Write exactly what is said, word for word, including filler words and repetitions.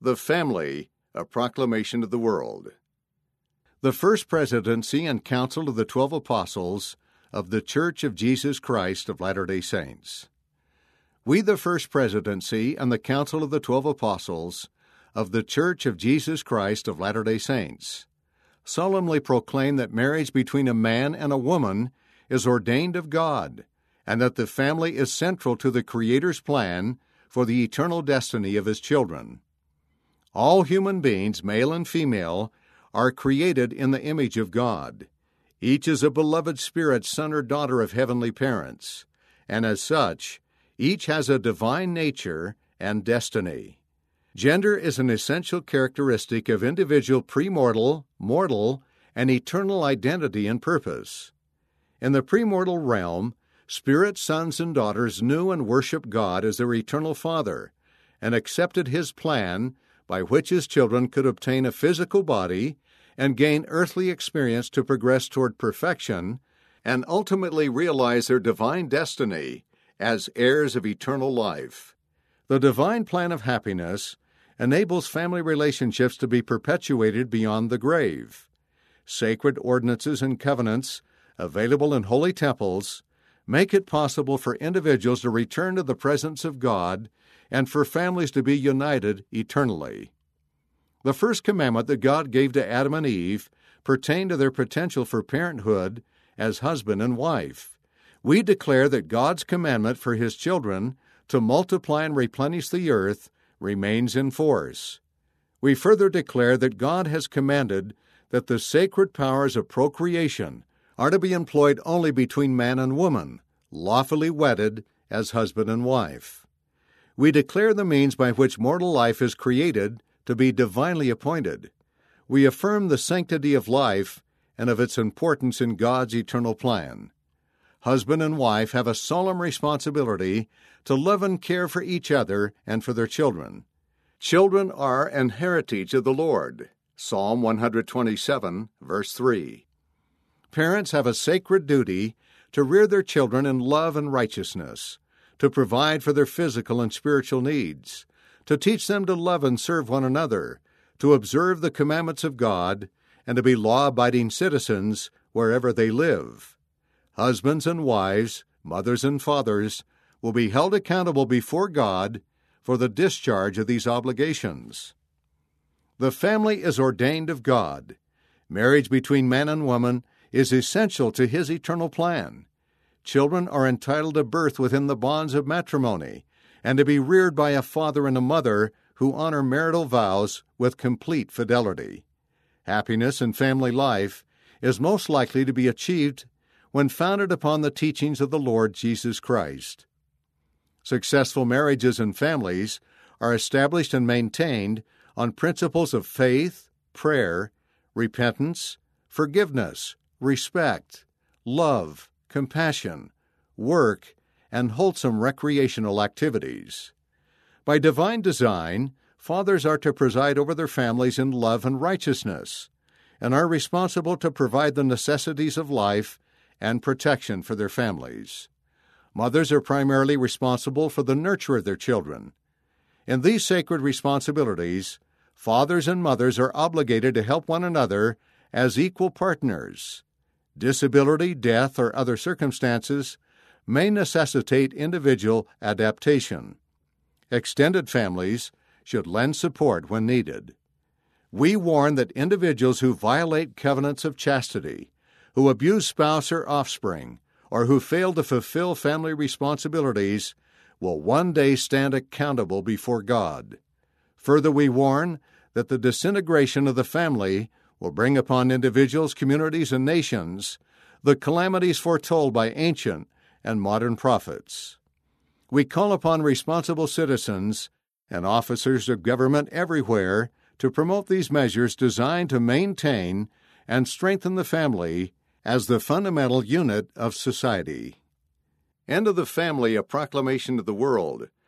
The Family, a Proclamation to the World. The First Presidency and Council of the Twelve Apostles of the Church of Jesus Christ of Latter-day Saints. We, the First Presidency and the Council of the Twelve Apostles of the Church of Jesus Christ of Latter-day Saints, solemnly proclaim that marriage between a man and a woman is ordained of God, and that the family is central to the Creator's plan for the eternal destiny of His children. All human beings, male and female, are created in the image of God. Each is a beloved spirit, son or daughter of heavenly parents, and as such, each has a divine nature and destiny. Gender is an essential characteristic of individual premortal, mortal, and eternal identity and purpose. In the premortal realm, spirit sons and daughters knew and worshiped God as their eternal Father, and accepted His plan by which His children could obtain a physical body and gain earthly experience to progress toward perfection and ultimately realize their divine destiny as heirs of eternal life. The divine plan of happiness enables family relationships to be perpetuated beyond the grave. Sacred ordinances and covenants, available in holy temples, make it possible for individuals to return to the presence of God and for families to be united eternally. The first commandment that God gave to Adam and Eve pertained to their potential for parenthood as husband and wife. We declare that God's commandment for His children to multiply and replenish the earth remains in force. We further declare that God has commanded that the sacred powers of procreation are to be employed only between man and woman, lawfully wedded as husband and wife. We declare the means by which mortal life is created to be divinely appointed. We affirm the sanctity of life and of its importance in God's eternal plan. Husband and wife have a solemn responsibility to love and care for each other and for their children. Children are an heritage of the Lord. Psalm one twenty-seven, verse three. Parents have a sacred duty to rear their children in love and righteousness, to provide for their physical and spiritual needs, to teach them to love and serve one another, to observe the commandments of God, and to be law-abiding citizens wherever they live. Husbands and wives, mothers and fathers, will be held accountable before God for the discharge of these obligations. The family is ordained of God. Marriage between man and woman is essential to His eternal plan. Children are entitled to birth within the bonds of matrimony and to be reared by a father and a mother who honor marital vows with complete fidelity. Happiness in family life is most likely to be achieved when founded upon the teachings of the Lord Jesus Christ. Successful marriages and families are established and maintained on principles of faith, prayer, repentance, forgiveness, respect, love, compassion, work, and wholesome recreational activities. By divine design, fathers are to preside over their families in love and righteousness, and are responsible to provide the necessities of life and protection for their families. Mothers are primarily responsible for the nurture of their children. In these sacred responsibilities, fathers and mothers are obligated to help one another as equal partners. Disability, death, or other circumstances may necessitate individual adaptation. Extended families should lend support when needed. We warn that individuals who violate covenants of chastity, who abuse spouse or offspring, or who fail to fulfill family responsibilities will one day stand accountable before God. Further, we warn that the disintegration of the family will bring upon individuals, communities, and nations the calamities foretold by ancient and modern prophets. We call upon responsible citizens and officers of government everywhere to promote these measures designed to maintain and strengthen the family as the fundamental unit of society. End of the Family, a Proclamation to the World,